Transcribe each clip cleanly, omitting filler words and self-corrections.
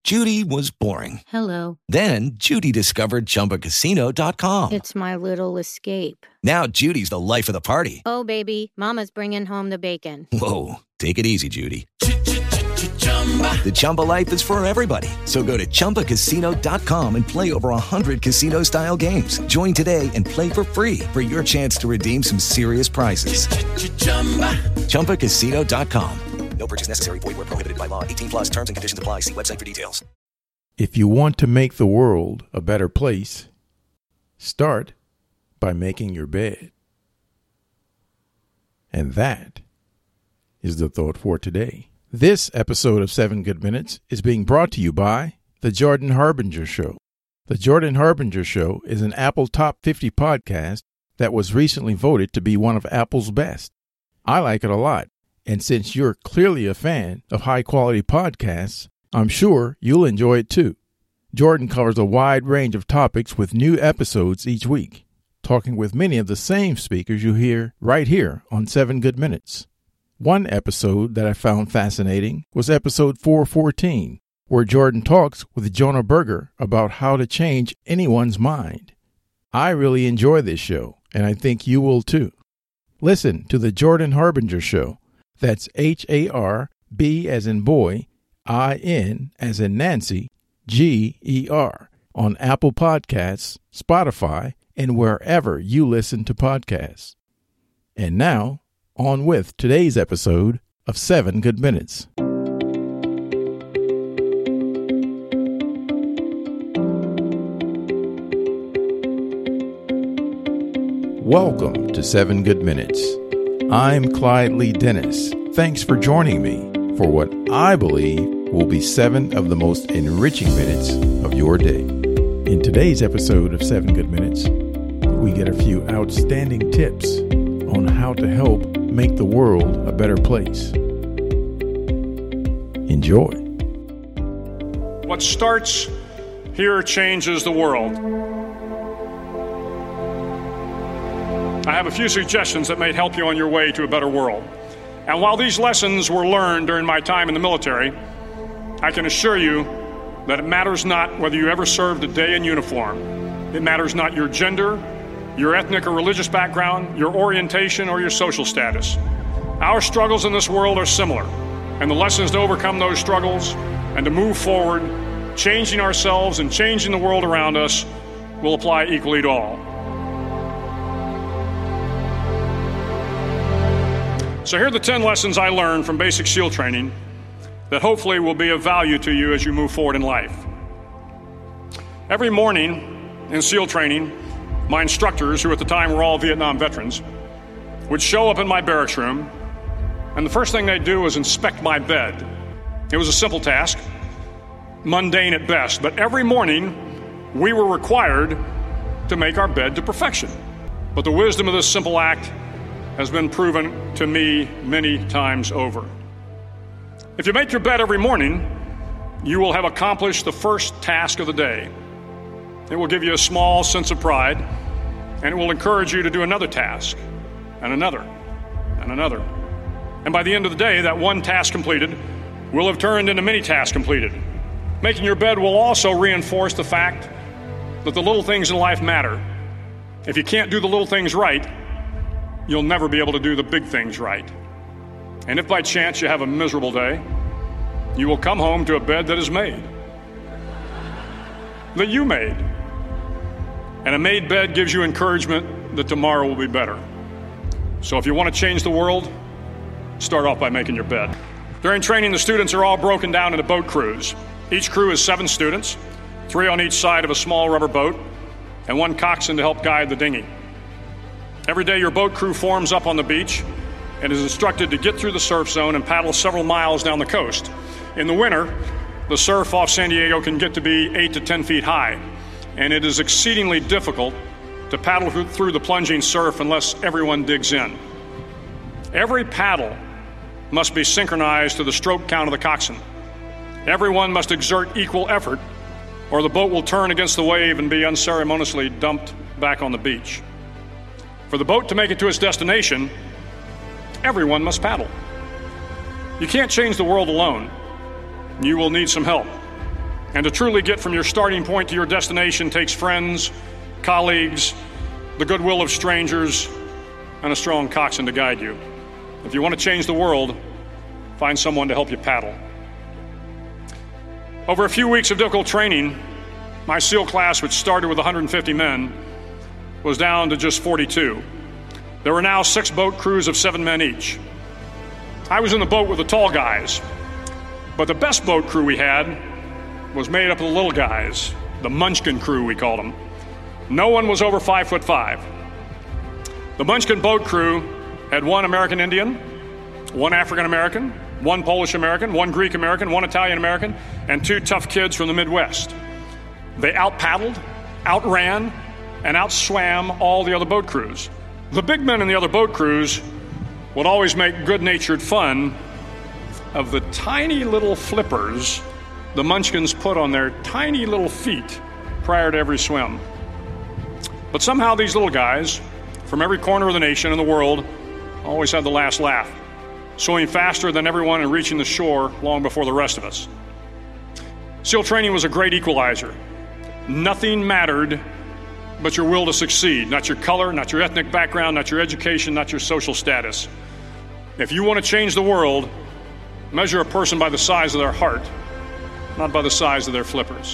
Judy was boring. Hello. Then Judy discovered ChumbaCasino.com. It's my little escape. Now Judy's the life of the party. Oh, baby, mama's bringing home the bacon. Whoa, take it easy, Judy. The Chumba life is for everybody. So go to ChumbaCasino.com and play over 100 casino-style games. Join today and play for free for your chance to redeem some serious prizes. ChumbaCasino.com. No purchase necessary. Void where prohibited by law. 18 plus terms and conditions apply. See website for details. If you want to make the world a better place, start by making your bed. And that is the thought for today. This episode of 7 Good Minutes is being brought to you by The Jordan Harbinger Show. The Jordan Harbinger Show is an Apple Top 50 podcast that was recently voted to be one of Apple's best. I like it a lot. And since you're clearly a fan of high-quality podcasts, I'm sure you'll enjoy it too. Jordan covers a wide range of topics with new episodes each week, talking with many of the same speakers you hear right here on 7 Good Minutes. One episode that I found fascinating was episode 414, where Jordan talks with Jonah Berger about how to change anyone's mind. I really enjoy this show, and I think you will too. Listen to The Jordan Harbinger Show. That's H-A-R-B as in boy, I-N as in Nancy, G-E-R on Apple Podcasts, Spotify, and wherever you listen to podcasts. And now, on with today's episode of 7 Good Minutes. Welcome to 7 Good Minutes. I'm Clyde Lee Dennis. Thanks for joining me for what I believe will be 7 of the most enriching minutes of your day. In today's episode of 7 Good Minutes, we get a few outstanding tips on how to help make the world a better place. Enjoy. What starts here changes the world. I have a few suggestions that may help you on your way to a better world. And while these lessons were learned during my time in the military, I can assure you that it matters not whether you ever served a day in uniform. It matters not your gender, your ethnic or religious background, your orientation, or your social status. Our struggles in this world are similar, and the lessons to overcome those struggles and to move forward, changing ourselves and changing the world around us, will apply equally to all. So here are the 10 lessons I learned from basic SEAL training that hopefully will be of value to you as you move forward in life. Every morning in SEAL training, my instructors, who at the time were all Vietnam veterans, would show up in my barracks room, and the first thing they'd do was inspect my bed. It was a simple task, mundane at best, but every morning we were required to make our bed to perfection. But the wisdom of this simple act has been proven to me many times over. If you make your bed every morning, you will have accomplished the first task of the day. It will give you a small sense of pride, and it will encourage you to do another task, and another, and another. And by the end of the day, that one task completed will have turned into many tasks completed. Making your bed will also reinforce the fact that the little things in life matter. If you can't do the little things right, you'll never be able to do the big things right. And if by chance you have a miserable day, you will come home to a bed that is made, that you made. And a made bed gives you encouragement that tomorrow will be better. So if you want to change the world, start off by making your bed. During training, the students are all broken down into boat crews. Each crew is 7 students, 3 on each side of a small rubber boat, and 1 coxswain to help guide the dinghy. Every day, your boat crew forms up on the beach and is instructed to get through the surf zone and paddle several miles down the coast. In the winter, the surf off San Diego can get to be 8 to 10 feet high, and it is exceedingly difficult to paddle through the plunging surf unless everyone digs in. Every paddle must be synchronized to the stroke count of the coxswain. Everyone must exert equal effort, or the boat will turn against the wave and be unceremoniously dumped back on the beach. For the boat to make it to its destination, everyone must paddle. You can't change the world alone. You will need some help. And to truly get from your starting point to your destination takes friends, colleagues, the goodwill of strangers, and a strong coxswain to guide you. If you want to change the world, find someone to help you paddle. Over a few weeks of difficult training, my SEAL class, which started with 150 men, was down to just 42. There were now 6 boat crews of 7 men each. I was in the boat with the tall guys, but the best boat crew we had was made up of the little guys, the Munchkin crew, we called them. No one was over 5'5". The Munchkin boat crew had 1 American Indian, 1 African American, 1 Polish American, 1 Greek American, 1 Italian American, and 2 tough kids from the Midwest. They out-paddled, outran, and outswam all the other boat crews. The big men in the other boat crews would always make good-natured fun of the tiny little flippers the Munchkins put on their tiny little feet prior to every swim. But somehow these little guys from every corner of the nation and the world always had the last laugh, swimming faster than everyone and reaching the shore long before the rest of us. SEAL training was a great equalizer. Nothing mattered but your will to succeed, not your color, not your ethnic background, not your education, not your social status. If you want to change the world, measure a person by the size of their heart, not by the size of their flippers.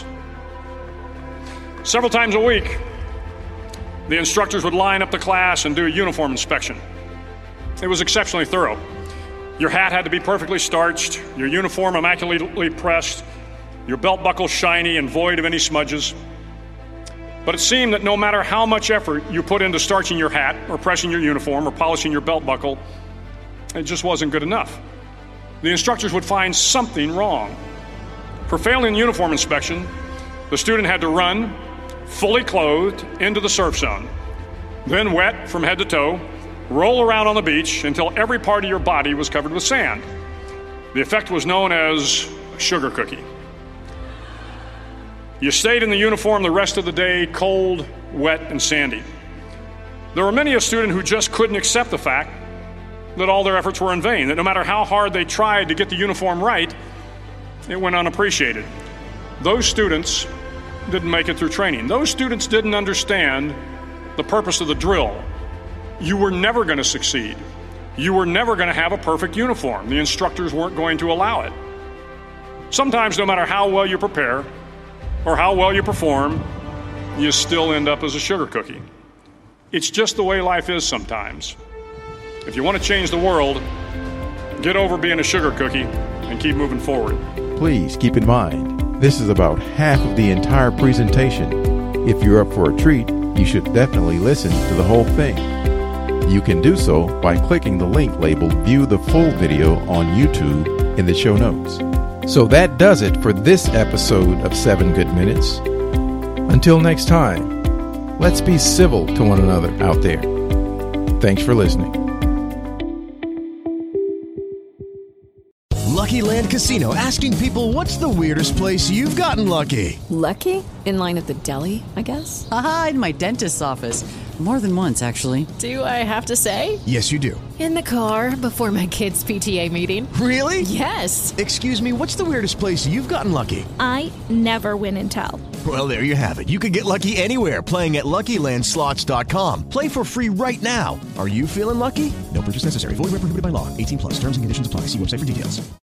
Several times a week, the instructors would line up the class and do a uniform inspection. It was exceptionally thorough. Your hat had to be perfectly starched, your uniform immaculately pressed, your belt buckle shiny and void of any smudges. But it seemed that no matter how much effort you put into starching your hat or pressing your uniform or polishing your belt buckle, it just wasn't good enough. The instructors would find something wrong. For failing the uniform inspection, the student had to run, fully clothed, into the surf zone, then wet from head to toe, roll around on the beach until every part of your body was covered with sand. The effect was known as a sugar cookie. You stayed in the uniform the rest of the day, cold, wet, and sandy. There were many a student who just couldn't accept the fact that all their efforts were in vain, that no matter how hard they tried to get the uniform right, it went unappreciated. Those students didn't make it through training. Those students didn't understand the purpose of the drill. You were never going to succeed. You were never going to have a perfect uniform. The instructors weren't going to allow it. Sometimes, no matter how well you prepare or how well you perform, you still end up as a sugar cookie. It's just the way life is sometimes. If you want to change the world, get over being a sugar cookie and keep moving forward. Please keep in mind, this is about half of the entire presentation. If you're up for a treat, you should definitely listen to the whole thing. You can do so by clicking the link labeled View the Full Video on YouTube in the show notes. So that does it for this episode of 7 Good Minutes. Until next time, let's be civil to one another out there. Thanks for listening. Lucky Land Casino, asking people, what's the weirdest place you've gotten lucky? Lucky? In line at the deli, I guess? Aha, in my dentist's office. More than once, actually. Do I have to say? Yes, you do. In the car before my kids' PTA meeting. Really? Yes. Excuse me, what's the weirdest place you've gotten lucky? I never win and tell. Well, there you have it. You can get lucky anywhere, playing at LuckyLandSlots.com. Play for free right now. Are you feeling lucky? No purchase necessary. Void where prohibited by law. 18+. Terms and conditions apply. See website for details.